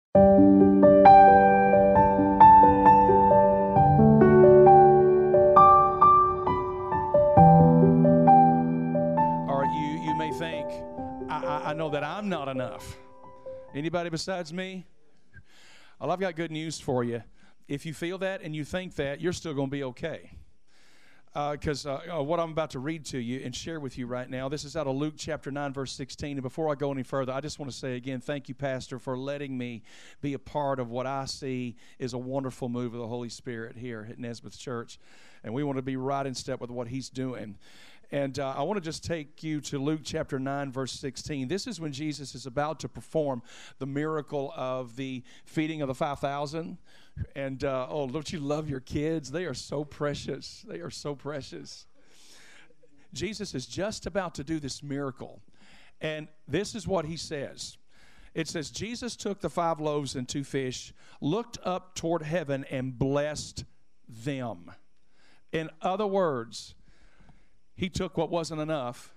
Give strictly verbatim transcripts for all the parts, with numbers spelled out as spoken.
Or you, you may think, I, I, I know that I'm not enough. Anybody besides me? Well, I've got good news for you. If you feel that and you think that, you're still going to be okay. Because uh, uh, uh, what I'm about to read to you and share with you right now, this is out of Luke chapter nine, verse sixteen. And before I go any further, I just want to say again, thank you, Pastor, for letting me be a part of what I see is a wonderful move of the Holy Spirit here at Nesbitt Church. And we want to be right in step with what He's doing. And uh, I want to just take you to Luke chapter nine, verse sixteen. This is when Jesus is about to perform the miracle of the feeding of the five thousand. And, uh, oh, don't you love your kids? They are so precious. They are so precious. Jesus is just about to do this miracle. And this is what He says. It says, Jesus took the five loaves and two fish, looked up toward heaven, and blessed them. In other words, He took what wasn't enough.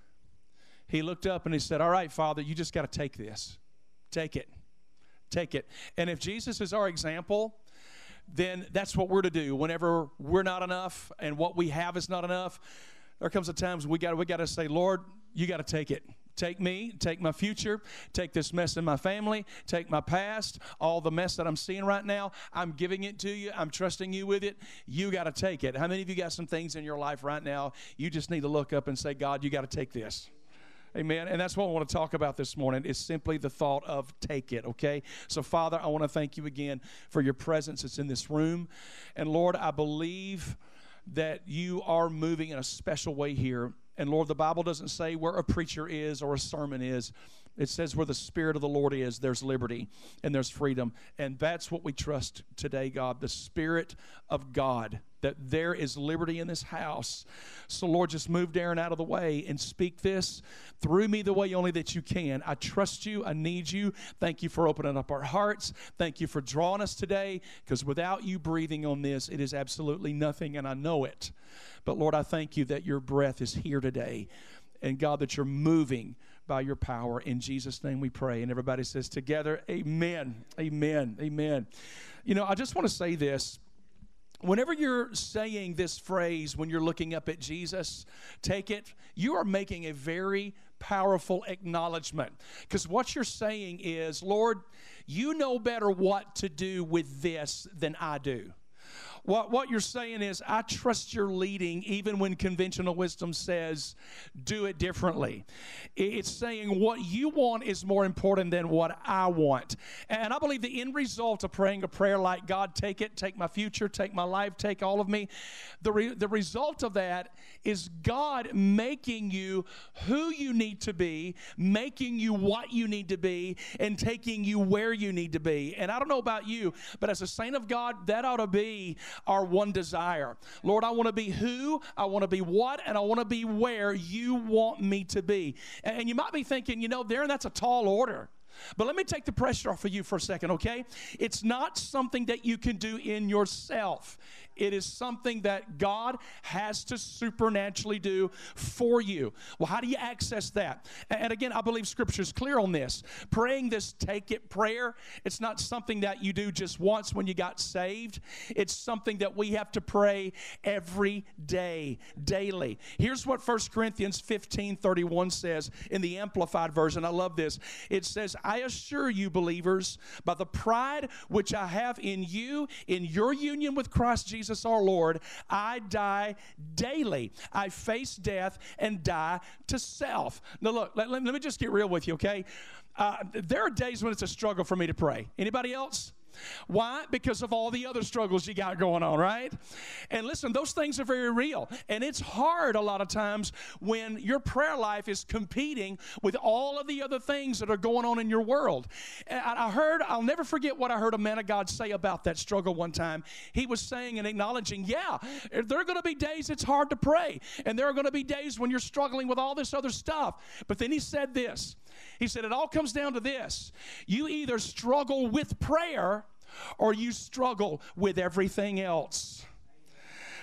He looked up and He said, all right, Father, you just got to take this. Take it. Take it. And if Jesus is our example, then that's what we're to do. Whenever we're not enough and what we have is not enough, there comes a time when we got we got to say, Lord, you got to take it. Take me, take my future, take this mess in my family, take my past, all the mess that I'm seeing right now. I'm giving it to you. I'm trusting you with it. You got to take it. How many of you got some things in your life right now you just need to look up and say, God, you got to take this? Amen. And that's what I want to talk about this morning is simply the thought of take it, okay? So, Father, I want to thank you again for your presence that's in this room. And, Lord, I believe that you are moving in a special way here. And, Lord, the Bible doesn't say where a preacher is or a sermon is. It says where the Spirit of the Lord is, there's liberty and there's freedom. And that's what we trust today, God, the Spirit of God, that there is liberty in this house. So, Lord, just move Darren out of the way and speak this through me the way only that you can. I trust you. I need you. Thank you for opening up our hearts. Thank you for drawing us today, because without you breathing on this, it is absolutely nothing, and I know it. But, Lord, I thank you that your breath is here today, and, God, that you're moving by your power. In Jesus' name we pray. And everybody says together, amen, amen, amen. You know, I just want to say this. Whenever you're saying this phrase, when you're looking up at Jesus, take it, you are making a very powerful acknowledgement. Because what you're saying is, Lord, you know better what to do with this than I do. What, what you're saying is, I trust your leading even when conventional wisdom says, do it differently. It's saying what you want is more important than what I want. And I believe the end result of praying a prayer like, God, take it, take my future, take my life, take all of me, the, re, the result of that is God making you who you need to be, making you what you need to be, and taking you where you need to be. And I don't know about you, but as a saint of God, that ought to be our one desire. Lord, I want to be who, I want to be what, and I want to be where you want me to be. And you might be thinking, you know, Darren, that's a tall order. But let me take the pressure off of you for a second, okay? It's not something that you can do in yourself. It is something that God has to supernaturally do for you. Well, how do you access that? And again, I believe Scripture is clear on this. Praying this take it prayer, it's not something that you do just once when you got saved. It's something that we have to pray every day, daily. Here's what First Corinthians fifteen thirty-one says in the Amplified Version. I love this. It says, I assure you, believers, by the pride which I have in you, in your union with Christ Jesus, Jesus our Lord, I die daily. I face death and die to self. Now look, let, let, let me just get real with you, okay? Uh, there are days when it's a struggle for me to pray. Anybody else? Why? Because of all the other struggles you got going on, right? And listen, those things are very real. And it's hard a lot of times when your prayer life is competing with all of the other things that are going on in your world. And I heard, I'll never forget what I heard a man of God say about that struggle one time. He was saying and acknowledging, yeah, there are going to be days it's hard to pray. And there are going to be days when you're struggling with all this other stuff. But then he said this. He said, it all comes down to this. You either struggle with prayer or you struggle with everything else.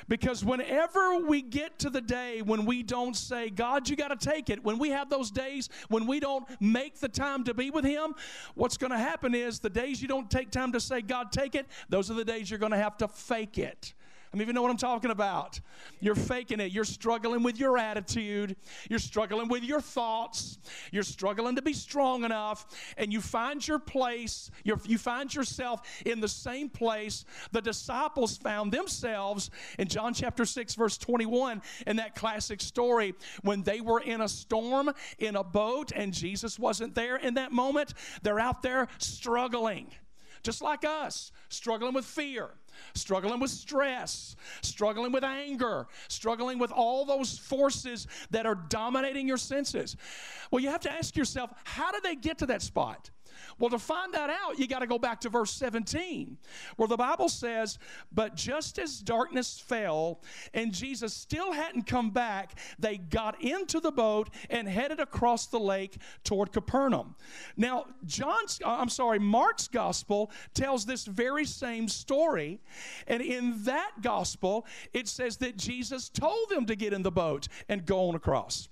Because whenever we get to the day when we don't say, God, you got to take it, when we have those days when we don't make the time to be with Him, what's going to happen is the days you don't take time to say, God, take it, those are the days you're going to have to fake it. I mean, if you know what I'm talking about. You're faking it. You're struggling with your attitude. You're struggling with your thoughts. You're struggling to be strong enough. And you find your place. You're, you find yourself in the same place the disciples found themselves in John chapter six, verse twenty-one, in that classic story when they were in a storm in a boat and Jesus wasn't there in that moment. They're out there struggling. Just like us, struggling with fear, struggling with stress, struggling with anger, struggling with all those forces that are dominating your senses. Well, you have to ask yourself, how did they get to that spot? Well, to find that out, you got to go back to verse seventeen, where the Bible says, but just as darkness fell and Jesus still hadn't come back, they got into the boat and headed across the lake toward Capernaum. Now, John's, I'm sorry, Mark's gospel tells this very same story, and in that gospel, it says that Jesus told them to get in the boat and go on across.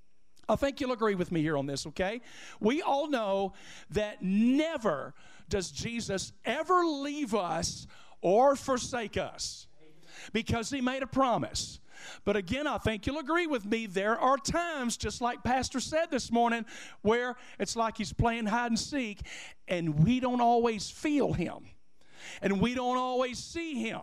I think you'll agree with me here on this, okay? We all know that never does Jesus ever leave us or forsake us because He made a promise. But again, I think you'll agree with me, there are times, just like Pastor said this morning, where it's like He's playing hide and seek, and we don't always feel Him, and we don't always see Him.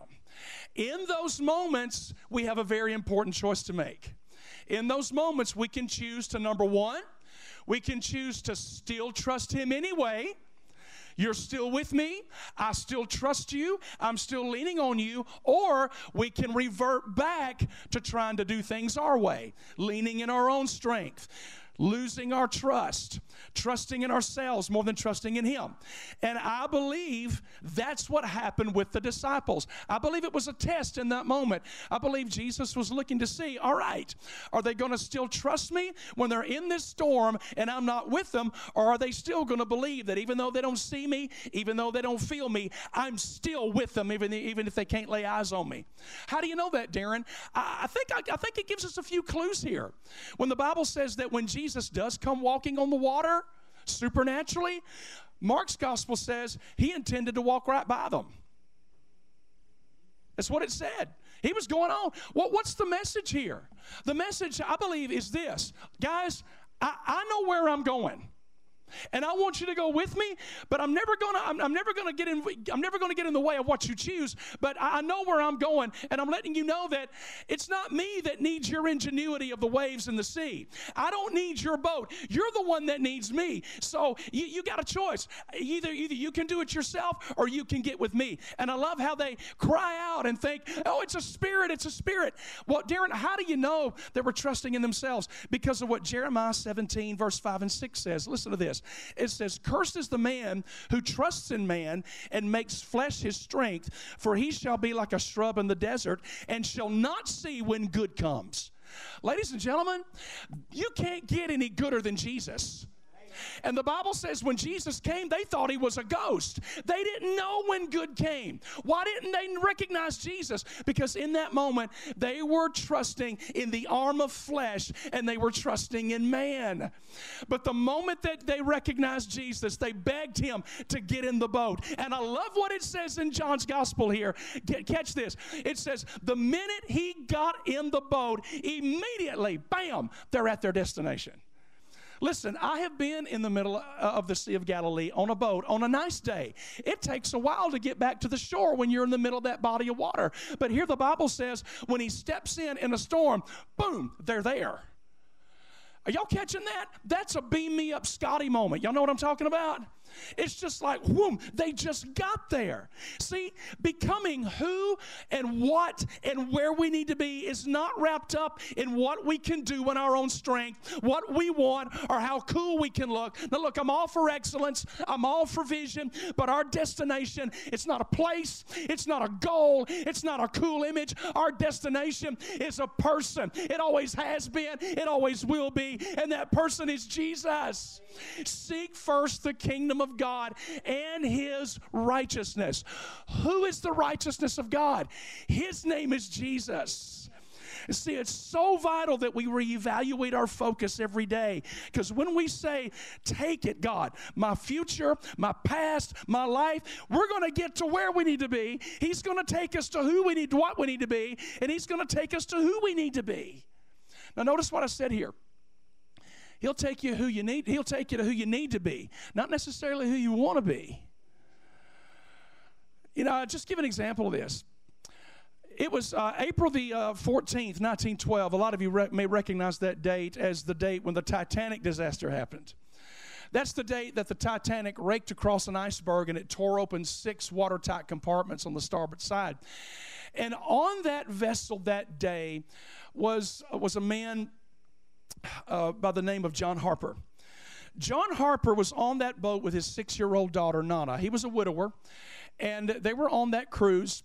In those moments, we have a very important choice to make. In those moments, we can choose to, number one, we can choose to still trust Him anyway. You're still with me. I still trust you. I'm still leaning on you. Or we can revert back to trying to do things our way, leaning in our own strength, losing our trust, trusting in ourselves more than trusting in Him. And I believe that's what happened with the disciples. I believe it was a test in that moment. I believe Jesus was looking to see, all right, are they going to still trust me when they're in this storm and I'm not with them? Or are they still going to believe that even though they don't see me, even though they don't feel me, I'm still with them even, even if they can't lay eyes on me? How do you know that, Darren? I, I, think, I, I think it gives us a few clues here. When the Bible says that when Jesus Jesus does come walking on the water supernaturally, Mark's gospel says He intended to walk right by them. That's what it said. He was going on. Well, what's the message here? The message, I believe, is this. Guys, I, I know where I'm going. And I want you to go with me, but I'm never gonna. I'm, I'm never gonna get in. I'm never gonna get in the way of what you choose. But I, I know where I'm going, and I'm letting you know that it's not me that needs your ingenuity of the waves in the sea. I don't need your boat. You're the one that needs me. So you, you got a choice. Either either you can do it yourself, or you can get with me. And I love how they cry out and think, "Oh, it's a spirit! It's a spirit!" Well, Darren, how do you know that we're trusting in themselves? Because of what Jeremiah seventeen, verse five and six says. Listen to this. It says, cursed is the man who trusts in man and makes flesh his strength, for he shall be like a shrub in the desert and shall not see when good comes. Ladies and gentlemen, you can't get any gooder than Jesus. And the Bible says when Jesus came, they thought He was a ghost. They didn't know when good came. Why didn't they recognize Jesus? Because in that moment, they were trusting in the arm of flesh and they were trusting in man. But the moment that they recognized Jesus, they begged Him to get in the boat. And I love what it says in John's gospel here. Get, catch this. It says, the minute He got in the boat, immediately, bam, they're at their destination. Listen, I have been in the middle of the Sea of Galilee on a boat on a nice day. It takes a while to get back to the shore when you're in the middle of that body of water. But here the Bible says when He steps in in a storm, boom, they're there. Are y'all catching that? That's a beam me up Scotty moment. Y'all know what I'm talking about? It's just like, whoom, they just got there. See, becoming who and what and where we need to be is not wrapped up in what we can do in our own strength, what we want, or how cool we can look. Now, look, I'm all for excellence. I'm all for vision, but our destination, it's not a place. It's not a goal. It's not a cool image. Our destination is a person. It always has been. It always will be, and that person is Jesus. Seek first the kingdom kingdom of God and his righteousness. Who is the righteousness of God? His name is Jesus. See, it's so vital that we reevaluate our focus every day, because when we say, take it, God, my future, my past, my life, we're going to get to where we need to be. He's going to take us to who we need, what we need to be, and he's going to take us to who we need to be. Now, notice what I said here. He'll take you who you need. He'll take you to who you need to be, not necessarily who you want to be. You know, I'll just give an example of this. It was uh, April the uh, fourteenth, nineteen twelve. A lot of you re- may recognize that date as the date when the Titanic disaster happened. That's the date that the Titanic raked across an iceberg and it tore open six watertight compartments on the starboard side. And on that vessel that day was, was a man uh, by the name of John Harper. John Harper was on that boat with his six-year-old daughter, Nana. He was a widower, and they were on that cruise.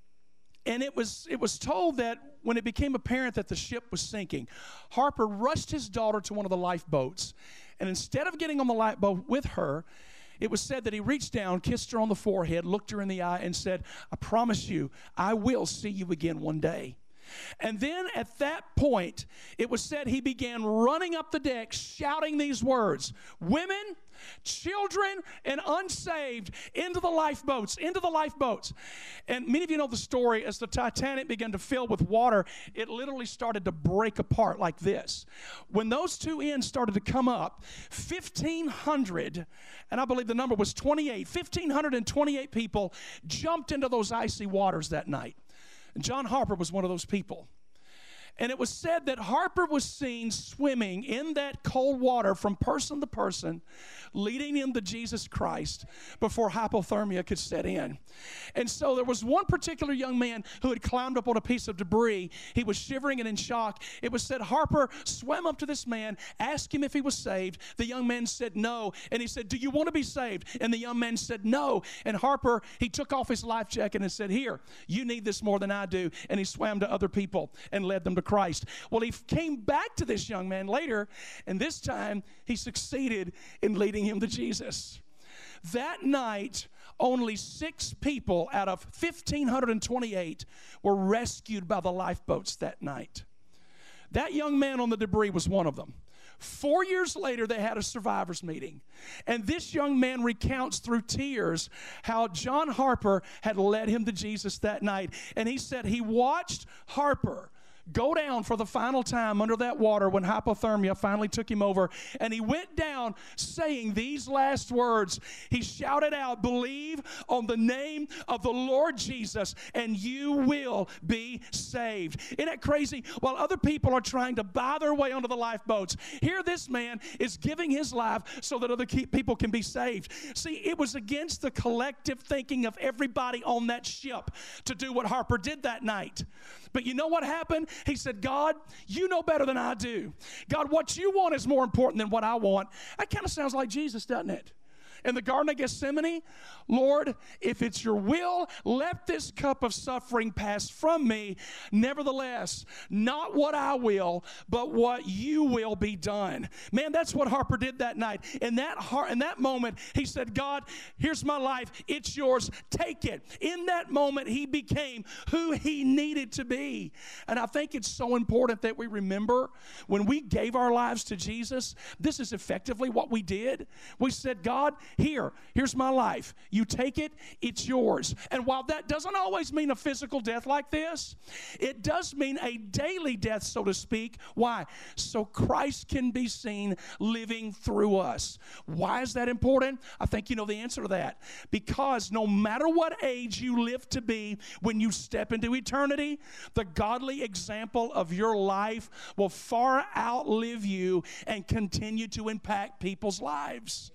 And it was it was told that when it became apparent that the ship was sinking, Harper rushed his daughter to one of the lifeboats. And instead of getting on the lifeboat with her, it was said that he reached down, kissed her on the forehead, looked her in the eye, and said, I promise you, I will see you again one day. And then at that point, it was said he began running up the deck shouting these words, women, children, and unsaved into the lifeboats, into the lifeboats. And many of you know the story. As the Titanic began to fill with water, it literally started to break apart like this. When those two ends started to come up, fifteen hundred, and I believe the number was twenty-eight, one thousand five hundred twenty-eight people jumped into those icy waters that night. And John Harper was one of those people. And it was said that Harper was seen swimming in that cold water from person to person, leading him to Jesus Christ before hypothermia could set in. And so there was one particular young man who had climbed up on a piece of debris. He was shivering and in shock. It was said Harper swam up to this man, asked him if he was saved. The young man said no. And he said, do you want to be saved? And the young man said no. And Harper, he took off his life jacket and said, here, you need this more than I do. And he swam to other people and led them to Christ. Well, he came back to this young man later, and this time he succeeded in leading him to Jesus. That night, only six people out of one thousand five hundred twenty-eight were rescued by the lifeboats that night. That young man on the debris was one of them. Four years later, they had a survivors meeting. And this young man recounts through tears how John Harper had led him to Jesus that night. And he said he watched Harper go down for the final time under that water when hypothermia finally took him over. And he went down saying these last words. He shouted out, believe on the name of the Lord Jesus and you will be saved. Isn't that crazy? While other people are trying to buy their way onto the lifeboats, here this man is giving his life so that other people can be saved. See, it was against the collective thinking of everybody on that ship to do what Harper did that night. But you know what happened? He said, God, you know better than I do. God, what you want is more important than what I want. That kind of sounds like Jesus, doesn't it? In the Garden of Gethsemane, Lord, if it's your will, let this cup of suffering pass from me. Nevertheless, not what I will, but what you will be done. Man, that's what Harper did that night. In that heart, in that moment, he said, God, here's my life. It's yours. Take it. In that moment, he became who he needed to be. And I think it's so important that we remember when we gave our lives to Jesus, this is effectively what we did. We said, God, here, here's my life. You take it, it's yours. And while that doesn't always mean a physical death like this, it does mean a daily death, so to speak. Why? So Christ can be seen living through us. Why is that important? I think you know the answer to that. Because no matter what age you live to be, when you step into eternity, the godly example of your life will far outlive you and continue to impact people's lives.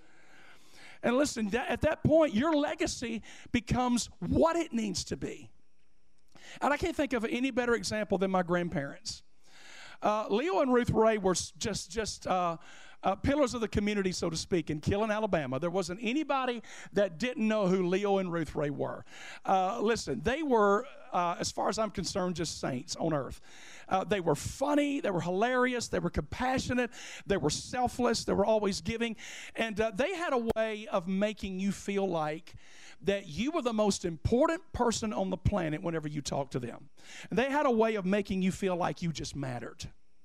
And listen, that, at that point, your legacy becomes what it needs to be. And I can't think of any better example than my grandparents. Uh, Leo and Ruth Ray were just, just uh, uh, pillars of the community, so to speak, in Killen, Alabama. There wasn't anybody that didn't know who Leo and Ruth Ray were. Uh, listen, they were, uh, as far as I'm concerned, just saints on earth. Uh, they were funny, they were hilarious, they were compassionate, they were selfless, they were always giving, and uh, they had a way of making you feel like that you were the most important person on the planet whenever you talked to them. And they had a way of making you feel like you just mattered.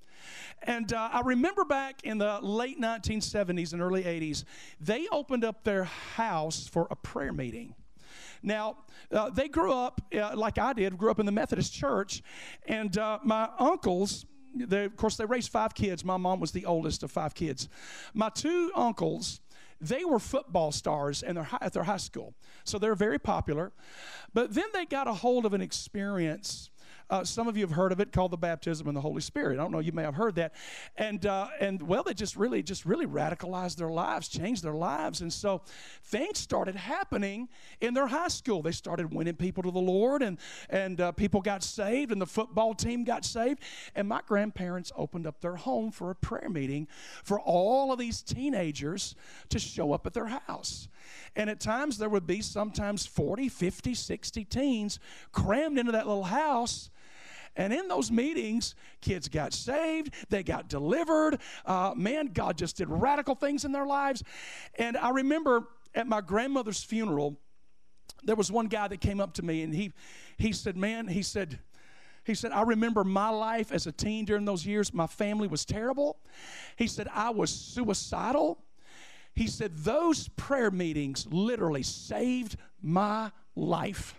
And uh, I remember back in the late nineteen seventies and early eighties, they opened up their house for a prayer meeting. Now, uh, they grew up, uh, like I did, grew up in the Methodist church, and uh, my uncles, they, of course, they raised five kids. My mom was the oldest of five kids. My two uncles, they were football stars in their high, at their high school, so they're very popular. But then they got a hold of an experience. Uh, some of you have heard of it, called the baptism in the Holy Spirit. I don't know, you may have heard that. And, uh, and well, they just really, just really radicalized their lives, changed their lives. And so things started happening in their high school. They started winning people to the Lord, and, and uh, people got saved, and the football team got saved. And my grandparents opened up their home for a prayer meeting for all of these teenagers to show up at their house. And at times there would be sometimes forty, fifty, sixty teens crammed into that little house. And in those meetings, kids got saved, they got delivered. Uh, man, God just did radical things in their lives. And I remember at my grandmother's funeral, there was one guy that came up to me, and he, he said, man, he said, He said, I remember my life as a teen during those years. My family was terrible. He said, I was suicidal. He said, those prayer meetings literally saved my life.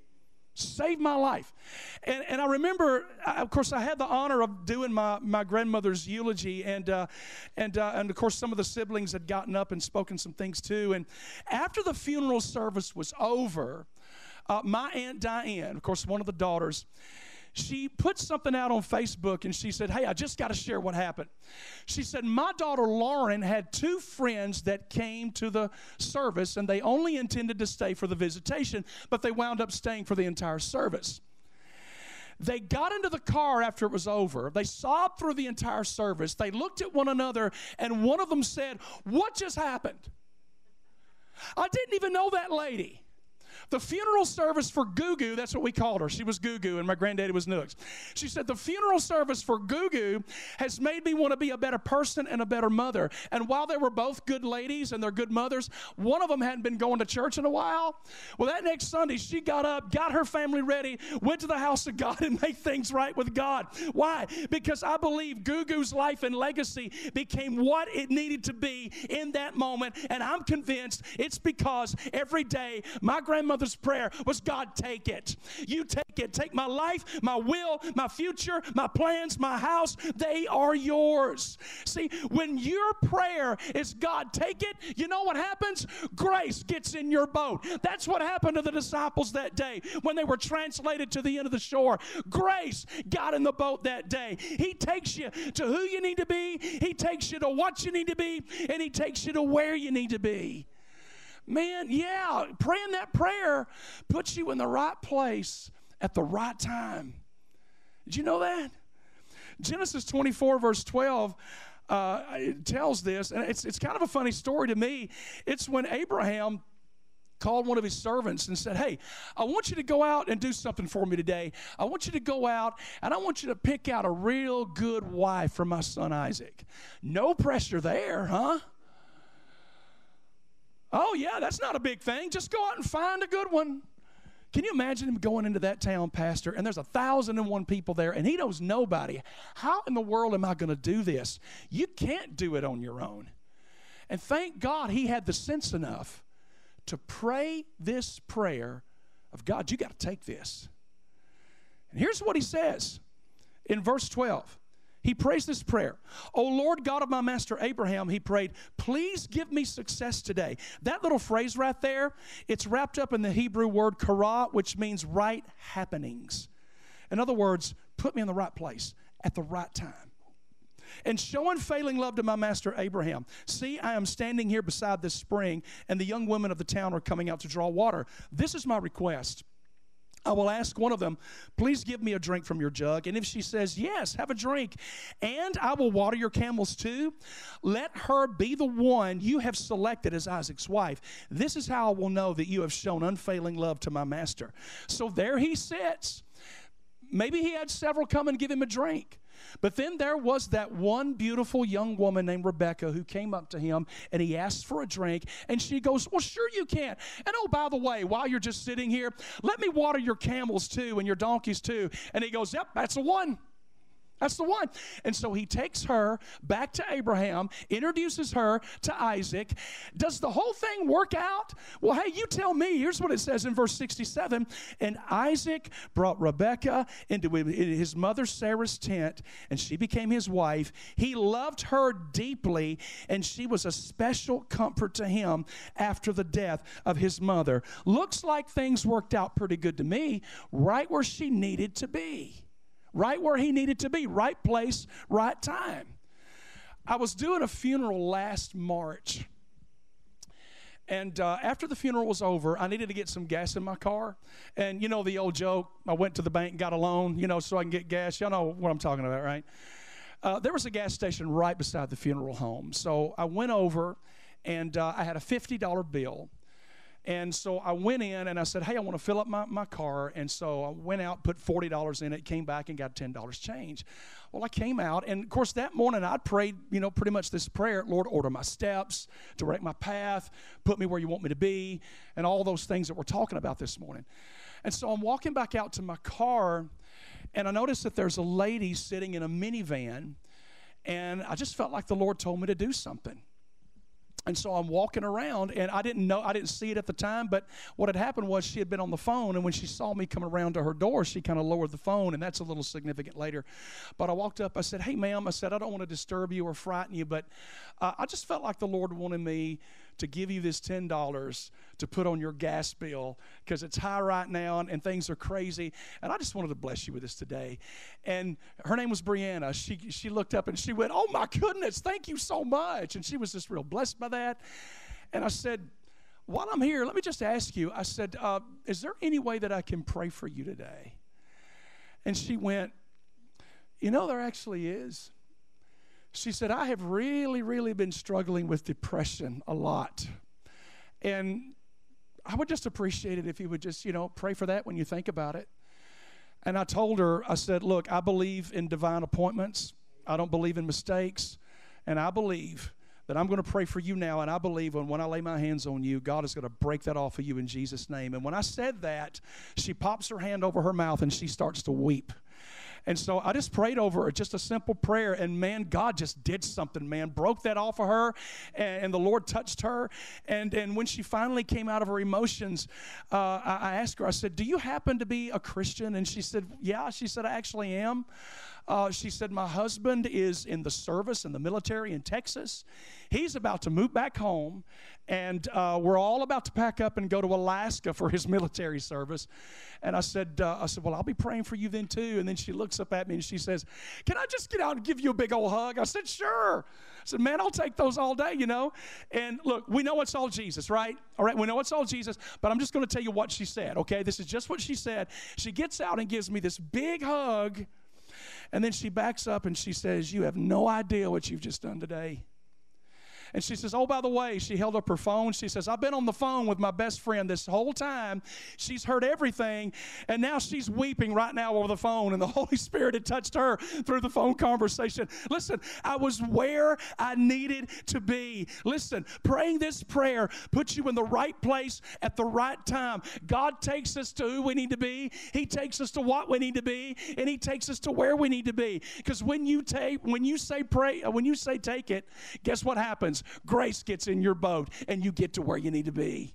Saved my life. And, and I remember, I, of course, I had the honor of doing my, my grandmother's eulogy, and, uh, and, uh, and of course, some of the siblings had gotten up and spoken some things too. And after the funeral service was over, uh, my Aunt Diane, of course, one of the daughters, she put something out on Facebook, and she said, hey, I just got to share what happened. She said, my daughter Lauren had two friends that came to the service, and they only intended to stay for the visitation, but they wound up staying for the entire service. They got into the car after it was over. They sobbed through the entire service. They looked at one another, and one of them said, what just happened? I didn't even know that lady. The funeral service for Gugu, that's what we called her. She was Gugu, and my granddaddy was Nooks. She said, the funeral service for Gugu has made me want to be a better person and a better mother. And while they were both good ladies and they're good mothers, one of them hadn't been going to church in a while. Well, that next Sunday, she got up, got her family ready, went to the house of God, and made things right with God. Why? Because I believe Gugu's life and legacy became what it needed to be in that moment. And I'm convinced it's because every day my grandmother's prayer was, God, take it. You take it. Take my life, my will, my future, my plans, my house. They are yours. See, when your prayer is, God, take it, you know what happens? Grace gets in your boat. That's what happened to the disciples that day when they were translated to the end of the shore. Grace got in the boat that day. He takes you to who you need to be. He takes you to what you need to be. And he takes you to where you need to be. Man, yeah, praying that prayer puts you in the right place at the right time. Did you know that? Genesis twenty-four, verse twelve, uh, it tells this, and it's, it's kind of a funny story to me. It's when Abraham called one of his servants and said, hey, I want you to go out and do something for me today. I want you to go out, and I want you to pick out a real good wife for my son Isaac. No pressure there, huh? Oh, yeah, that's not a big thing. Just go out and find a good one. Can you imagine him going into that town, Pastor, and there's a thousand and one people there, and he knows nobody? How in the world am I going to do this? You can't do it on your own. And thank God he had the sense enough to pray this prayer of, God, you got to take this. And here's what he says in verse twelve. He prays this prayer. O Lord God of my master Abraham, he prayed, please give me success today. That little phrase right there, it's wrapped up in the Hebrew word kara, which means right happenings. In other words, put me in the right place at the right time. And show unfailing love to my master Abraham. See, I am standing here beside this spring, and the young women of the town are coming out to draw water. This is my request. I will ask one of them, please give me a drink from your jug. And if she says, yes, have a drink, and I will water your camels too, let her be the one you have selected as Isaac's wife. This is how I will know that you have shown unfailing love to my master. So there he sits. Maybe he had several come and give him a drink. But then there was that one beautiful young woman named Rebecca who came up to him, and he asked for a drink, and she goes, well, sure you can. And oh, by the way, while you're just sitting here, let me water your camels too and your donkeys too. And he goes, yep, that's the one. That's the one. And so he takes her back to Abraham, introduces her to Isaac. Does the whole thing work out? Well, hey, you tell me. Here's what it says in verse sixty-seven. And Isaac brought Rebekah into his mother Sarah's tent, and she became his wife. He loved her deeply, and she was a special comfort to him after the death of his mother. Looks like things worked out pretty good to me, right where she needed to be. Right where he needed to be, right place, right time. I was doing a funeral last March, and uh, after the funeral was over, I needed to get some gas in my car. And you know the old joke, I went to the bank and got a loan, you know, so I can get gas. Y'all know what I'm talking about, right? Uh, there was a gas station right beside the funeral home. So I went over, and uh, I had a fifty dollar bill. And so I went in and I said, hey, I want to fill up my, my car. And so I went out, put forty dollars in it, came back and got ten dollars change. Well, I came out, and of course that morning I prayed, you know, pretty much this prayer: Lord, order my steps, direct my path, put me where you want me to be, and all those things that we're talking about this morning. And so I'm walking back out to my car, and I noticed that there's a lady sitting in a minivan, and I just felt like the Lord told me to do something. And so I'm walking around, and I didn't know, I didn't see it at the time, but what had happened was she had been on the phone, and when she saw me come around to her door, she kind of lowered the phone, and that's a little significant later. But I walked up, I said, hey, ma'am, I said, I don't want to disturb you or frighten you, but uh, I just felt like the Lord wanted me to give you this ten dollars to put on your gas bill, because it's high right now and, and things are crazy, and I just wanted to bless you with this today. And her name was Brianna. She she looked up and she went, oh my goodness, thank you so much. And she was just real blessed by that. And I said, while I'm here, let me just ask you, I said, uh, is there any way that I can pray for you today? And she went, you know, there actually is. She said, I have really, really been struggling with depression a lot. And I would just appreciate it if you would just, you know, pray for that when you think about it. And I told her, I said, look, I believe in divine appointments. I don't believe in mistakes. And I believe that I'm going to pray for you now. And I believe when, when I lay my hands on you, God is going to break that off of you in Jesus' name. And when I said that, she pops her hand over her mouth and she starts to weep. And so I just prayed over her, just a simple prayer, and man, God just did something, man. Broke that off of her, and, and the Lord touched her. And, and when she finally came out of her emotions, uh, I, I asked her, I said, do you happen to be a Christian? And she said, yeah. She said, I actually am. Uh, she said, my husband is in the service, in the military in Texas. He's about to move back home, and uh, we're all about to pack up and go to Alaska for his military service. And I said, uh, I said, well, I'll be praying for you then too. And then she looks up at me and she says, can I just get out and give you a big old hug? I said, sure. I said, man, I'll take those all day, you know. And look, we know it's all Jesus, right? All right, we know it's all Jesus, but I'm just going to tell you what she said, okay? This is just what she said. She gets out and gives me this big hug, and then she backs up and she says, you have no idea what you've just done today. And she says, oh, by the way, she held up her phone. She says, I've been on the phone with my best friend this whole time. She's heard everything, and now she's weeping right now over the phone, and the Holy Spirit had touched her through the phone conversation. Listen, I was where I needed to be. Listen, praying this prayer puts you in the right place at the right time. God takes us to who we need to be. He takes us to what we need to be, and He takes us to where we need to be. Because when you take, when you say pray, when you say take it, guess what happens? Grace gets in your boat, and you get to where you need to be.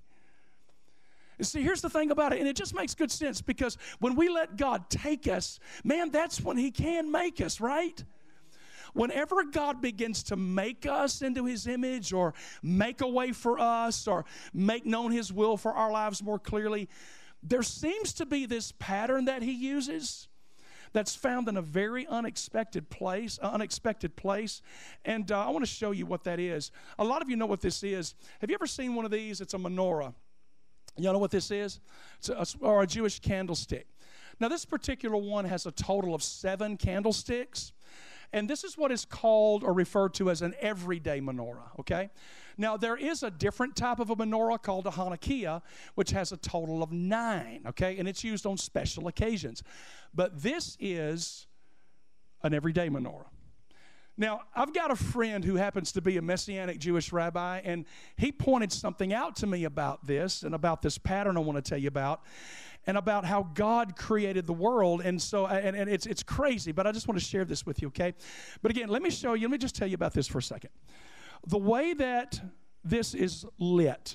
And see, here's the thing about it, and it just makes good sense, because when we let God take us, man, that's when He can make us, right? Whenever God begins to make us into His image, or make a way for us, or make known His will for our lives more clearly, there seems to be this pattern that He uses that's found in a very unexpected place, uh, unexpected place. And uh, I want to show you what that is. A lot of you know what this is. Have you ever seen one of these? It's a menorah. You know what this is? It's a, or a Jewish candlestick. Now, this particular one has a total of seven candlesticks. And this is what is called or referred to as an everyday menorah, okay? Now, there is a different type of a menorah called a Hanukkah, which has a total of nine, okay? And it's used on special occasions. But this is an everyday menorah. Now, I've got a friend who happens to be a Messianic Jewish rabbi, and he pointed something out to me about this and about this pattern I want to tell you about, and about how God created the world. And so, and, and it's, it's crazy, but I just want to share this with you, okay? But again, let me show you, let me just tell you about this for a second. The way that this is lit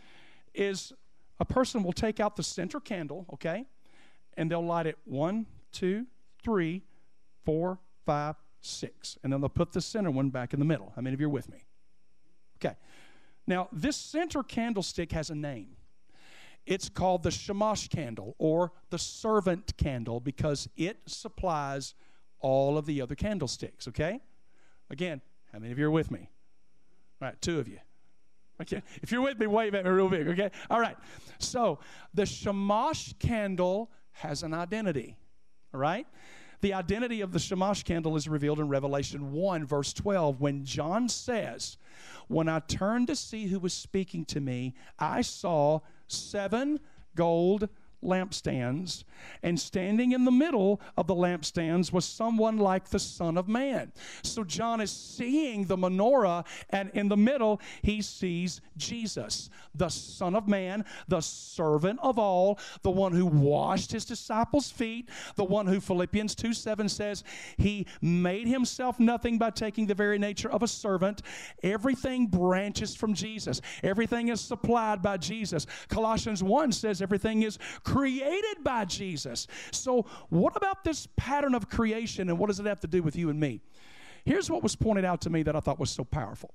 is a person will take out the center candle, okay? And they'll light it one, two, three, four, five, six. And then they'll put the center one back in the middle. How many of you are with me? Okay. Now, this center candlestick has a name. It's called the Shamash candle, or the servant candle, because it supplies all of the other candlesticks, okay? Again, how many of you are with me? All right, two of you. Okay. If you're with me, wave at me real big, okay? All right. So, the Shamash candle has an identity, all right? The identity of the Shamash candle is revealed in Revelation one, verse twelve, when John says, "When I turned to see who was speaking to me, I saw seven gold lampstands, and standing in the middle of the lampstands was someone like the Son of Man." So John is seeing the menorah, and in the middle he sees Jesus, the Son of Man, the servant of all, the one who washed his disciples' feet, the one who Philippians two seven says he made himself nothing by taking the very nature of a servant. Everything branches from Jesus. Everything is supplied by Jesus. Colossians one says everything is created by Jesus. So what about this pattern of creation, and what does it have to do with you and me? Here's what was pointed out to me that I thought was so powerful.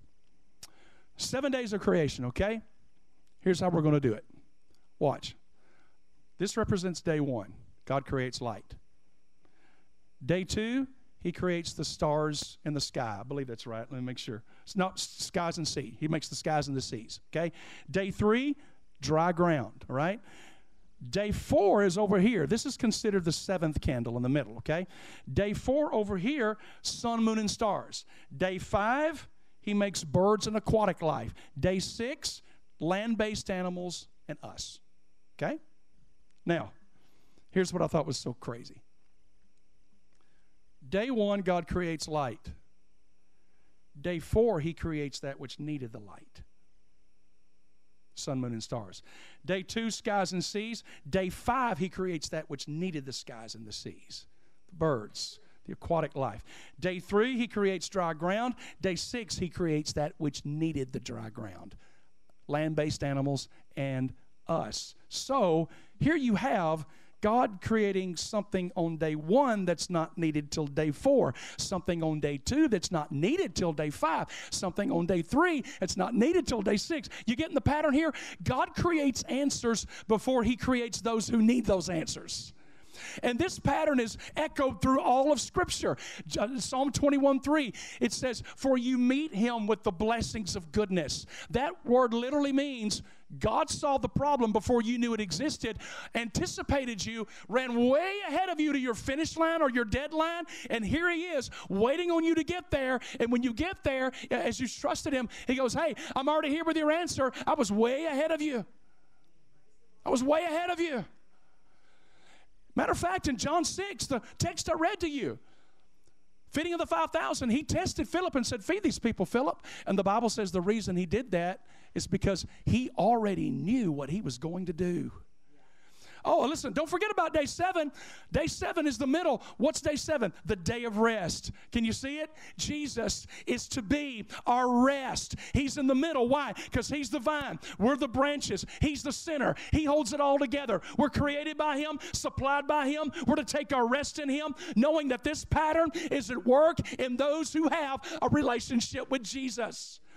Seven days of creation, okay? Here's how we're going to do it. Watch. This represents day one. God creates light. Day two, he creates the stars in the sky. I believe that's right. Let me make sure. It's not skies and sea. He makes the skies and the seas, okay? Day three, dry ground, all right? Day four is over here. This is considered the seventh candle in the middle, okay? Day four over here, sun, moon, and stars. Day five, he makes birds and aquatic life. Day six, land-based animals and us, okay? Now, here's what I thought was so crazy. Day one, God creates light. Day four, he creates that which needed the light. Sun, moon, and stars. Day two, skies and seas. Day five, he creates that which needed the skies and the seas. The birds, the aquatic life. Day three, he creates dry ground. Day six, he creates that which needed the dry ground. Land-based animals and us. So, here you have God creating something on day one that's not needed till day four, something on day two that's not needed till day five, something on day three that's not needed till day six. You getting the pattern here? God creates answers before he creates those who need those answers. And this pattern is echoed through all of Scripture. Psalm twenty-one three, it says, "For you meet him with the blessings of goodness." That word literally means God saw the problem before you knew it existed, anticipated you, ran way ahead of you to your finish line or your deadline, and here he is waiting on you to get there. And when you get there, as you trusted him, he goes, "Hey, I'm already here with your answer. I was way ahead of you. I was way ahead of you." Matter of fact, in John six, the text I read to you, feeding of the five thousand, he tested Philip and said, "Feed these people, Philip." And the Bible says the reason he did that is because he already knew what he was going to do. Oh, listen, don't forget about day seven. Day seven is the middle. What's day seven? The day of rest. Can you see it? Jesus is to be our rest. He's in the middle. Why? Because he's the vine. We're the branches. He's the center. He holds it all together. We're created by him, supplied by him. We're to take our rest in him, knowing that this pattern is at work in those who have a relationship with Jesus.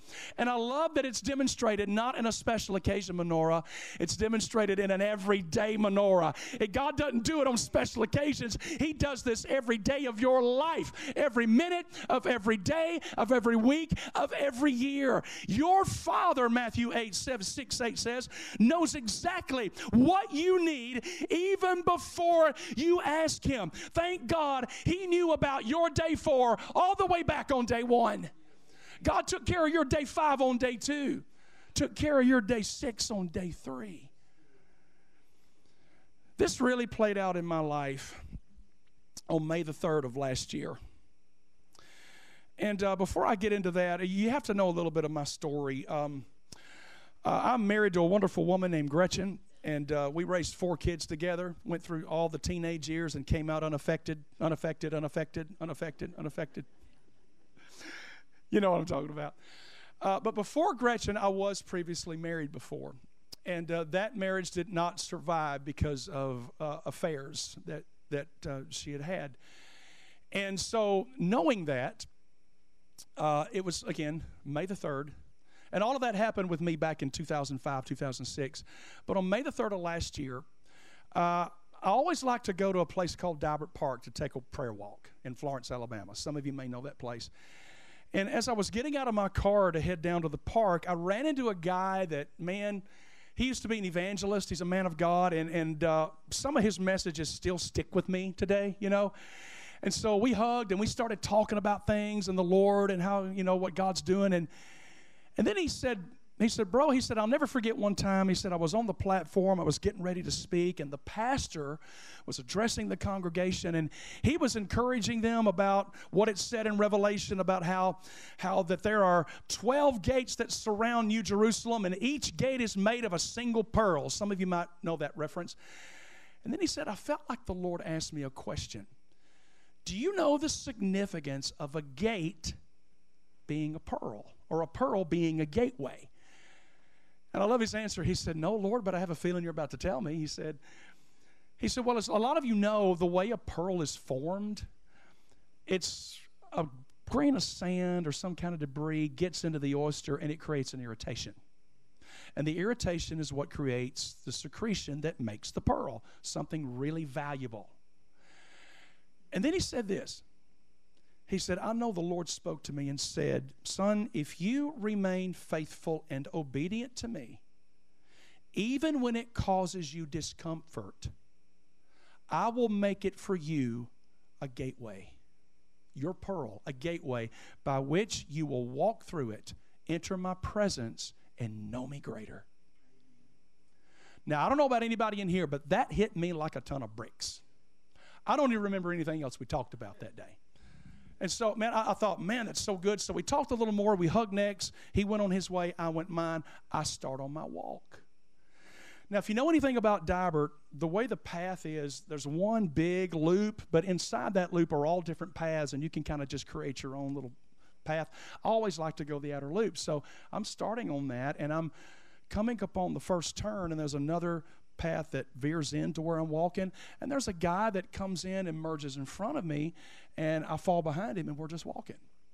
And I love that it's demonstrated not in a special occasion menorah. It's demonstrated in an everyday menorah. And God doesn't do it on special occasions. He does this every day of your life, every minute of every day, of every week, of every year. Your Father, Matthew eight, seven, six, eight says, knows exactly what you need even before you ask Him. Thank God He knew about your day four all the way back on day one. God took care of your day five on day two. Took care of your day six on day three. This really played out in my life on May the third of last year. And uh, before I get into that, you have to know a little bit of my story. Um, uh, I'm married to a wonderful woman named Gretchen, and uh, we raised four kids together, went through all the teenage years and came out unaffected, unaffected, unaffected, unaffected, unaffected. You know what I'm talking about. Uh, but before Gretchen, I was previously married before. And uh, that marriage did not survive because of uh, affairs that, that uh, she had had. And so knowing that, uh, it was, again, May the third. And all of that happened with me back in two thousand five, two thousand six. But on May the third of last year, uh, I always like to go to a place called Dibert Park to take a prayer walk in Florence, Alabama. Some of you may know that place. And as I was getting out of my car to head down to the park, I ran into a guy that, man, he used to be an evangelist. He's a man of God, and, and uh, some of his messages still stick with me today, you know. And so we hugged, and we started talking about things and the Lord and how, you know, what God's doing. And, and then he said, he said, bro, he said, I'll never forget one time. He said, I was on the platform. I was getting ready to speak, and the pastor was addressing the congregation, and he was encouraging them about what it said in Revelation about how, how that there are twelve gates that surround New Jerusalem, and each gate is made of a single pearl. Some of you might know that reference. And then he said, I felt like the Lord asked me a question. Do you know the significance of a gate being a pearl, or a pearl being a gateway? And I love his answer. He said, no, Lord, but I have a feeling you're about to tell me. He said, he said, well, as a lot of you know, the way a pearl is formed, it's a grain of sand or some kind of debris gets into the oyster and it creates an irritation. And the irritation is what creates the secretion that makes the pearl, something really valuable. And then he said this. He said, I know the Lord spoke to me and said, son, if you remain faithful and obedient to me, even when it causes you discomfort, I will make it for you a gateway, your pearl, a gateway by which you will walk through it, enter my presence, and know me greater. Now, I don't know about anybody in here, but that hit me like a ton of bricks. I don't even remember anything else we talked about that day. And so, man, I, I thought, man, that's so good. So we talked a little more. We hugged necks. He went on his way. I went mine. I start on my walk. Now, if you know anything about Dibert, the way the path is, there's one big loop, but inside that loop are all different paths, and you can kind of just create your own little path. I always like to go the outer loop. So I'm starting on that, and I'm coming up on the first turn, and there's another path that veers into where I'm walking, and there's a guy that comes in and merges in front of me, and I fall behind him, and we're just walking.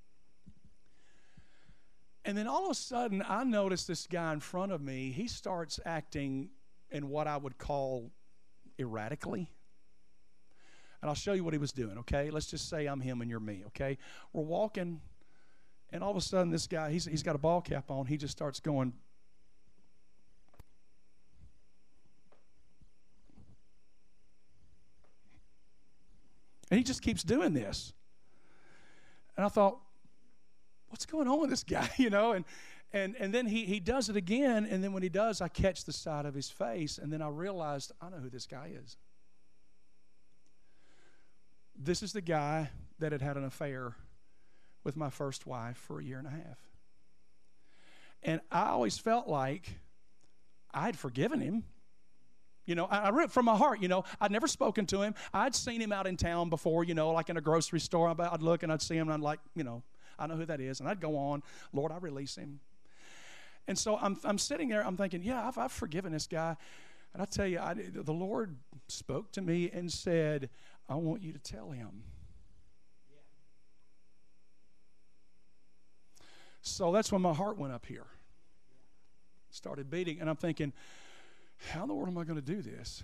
And then all of a sudden, I notice this guy in front of me, he starts acting in what I would call erratically. And I'll show you what he was doing, okay? Let's just say I'm him and you're me, okay? We're walking, and all of a sudden, this guy, he's, he's got a ball cap on, he just starts going, and he just keeps doing this. And I thought, what's going on with this guy, you know? And and and then he, he does it again, and then when he does, I catch the side of his face, and then I realized, I know who this guy is. This is the guy that had had an affair with my first wife for a year and a half. And I always felt like I'd forgiven him. You know, I, I read from my heart, you know, I'd never spoken to him. I'd seen him out in town before, you know, like in a grocery store. I'd look and I'd see him and I'd like, you know, I know who that is. And I'd go on, Lord, I release him. And so I'm I'm sitting there, I'm thinking, yeah, I've, I've forgiven this guy. And I tell you, I, the Lord spoke to me and said, I want you to tell him. So that's when my heart went up here. Started beating, and I'm thinking, how in the world am I going to do this?